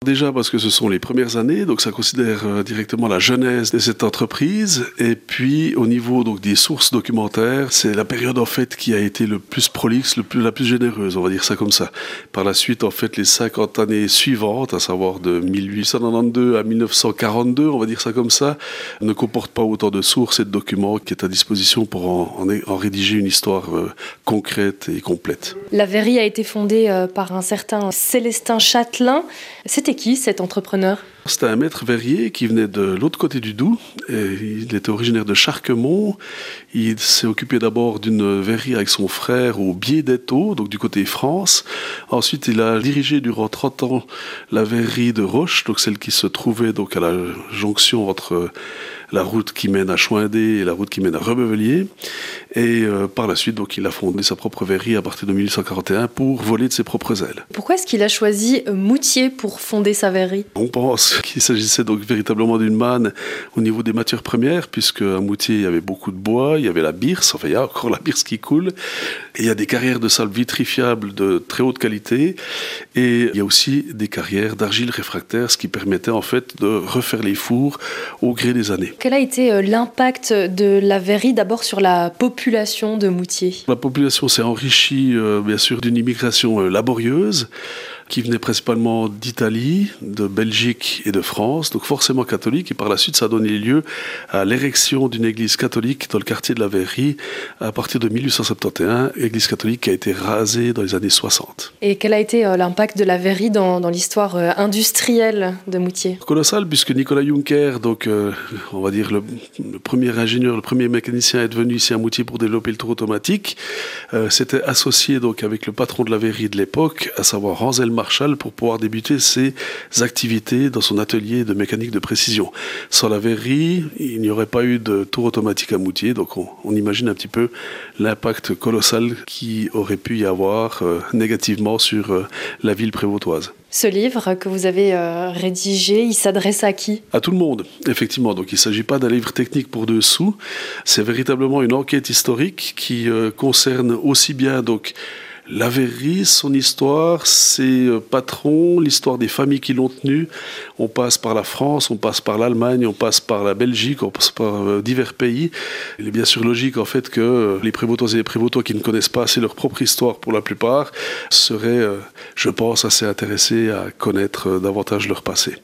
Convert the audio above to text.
Déjà parce que ce sont les premières années, donc ça considère directement la genèse de cette entreprise. Et puis au niveau donc des sources documentaires, c'est la période en fait qui a été le plus prolixe, la plus généreuse, on va dire ça comme ça. Par la suite, en fait, les 50 années suivantes, à savoir de 1892 à 1942, on va dire ça comme ça, ne comportent pas autant de sources et de documents qui est à disposition pour en rédiger une histoire concrète et complète. La verrerie a été fondée par un certain Célestin Châtelain. C'était qui cet entrepreneur ? C'était un maître verrier qui venait de l'autre côté du Doubs. Et il était originaire de Charquemont. Il s'est occupé d'abord d'une verrerie avec son frère au Biais d'Étaux, donc du côté France. Ensuite, il a dirigé durant 30 ans la verrerie de Roche, donc celle qui se trouvait donc à la jonction entre la route qui mène à Choindé et la route qui mène à Rebevelier. Et par la suite, donc, il a fondé sa propre verrerie à partir de 1841 pour voler de ses propres ailes. Pourquoi est-ce qu'il a choisi Moutier pour fonder sa verrerie ? On pense qu'il s'agissait donc véritablement d'une manne au niveau des matières premières, puisque à Moutier, il y avait beaucoup de bois, il y avait la birse, enfin il y a encore la birse qui coule, et il y a des carrières de sable vitrifiable de très haute qualité, et il y a aussi des carrières d'argile réfractaire, ce qui permettait en fait de refaire les fours au gré des années. Quel a été l'impact de la verrerie d'abord sur la population de Moutier ? La population s'est enrichie bien sûr d'une immigration laborieuse, qui venait principalement d'Italie, de Belgique et de France, donc forcément catholique. Et par la suite, ça a donné lieu à l'érection d'une église catholique dans le quartier de la Verrerie à partir de 1871, église catholique qui a été rasée dans les années 60. Et quel a été l'impact de la verrerie dans l'histoire industrielle de Moutier ? Colossal, puisque Nicolas Juncker, donc on va dire le premier ingénieur, le premier mécanicien est venu ici à Moutier pour développer le tour automatique, s'était associé donc avec le patron de la Verrerie de l'époque, à savoir Ansel Marchal, pour pouvoir débuter ses activités dans son atelier de mécanique de précision. Sans la verrerie, il n'y aurait pas eu de tour automatique à Moutier, donc on imagine un petit peu l'impact colossal qui aurait pu y avoir négativement sur la ville prévôtoise. Ce livre que vous avez rédigé, il s'adresse à qui ? À tout le monde, effectivement. Donc il ne s'agit pas d'un livre technique pour 2 sous, c'est véritablement une enquête historique qui concerne aussi bien donc la verrerie, son histoire, ses patrons, l'histoire des familles qui l'ont tenue. On passe par la France, on passe par l'Allemagne, on passe par la Belgique, on passe par divers pays. Il est bien sûr logique en fait que les prévôtoises et les prévôtois qui ne connaissent pas assez leur propre histoire pour la plupart seraient, je pense, assez intéressés à connaître davantage leur passé.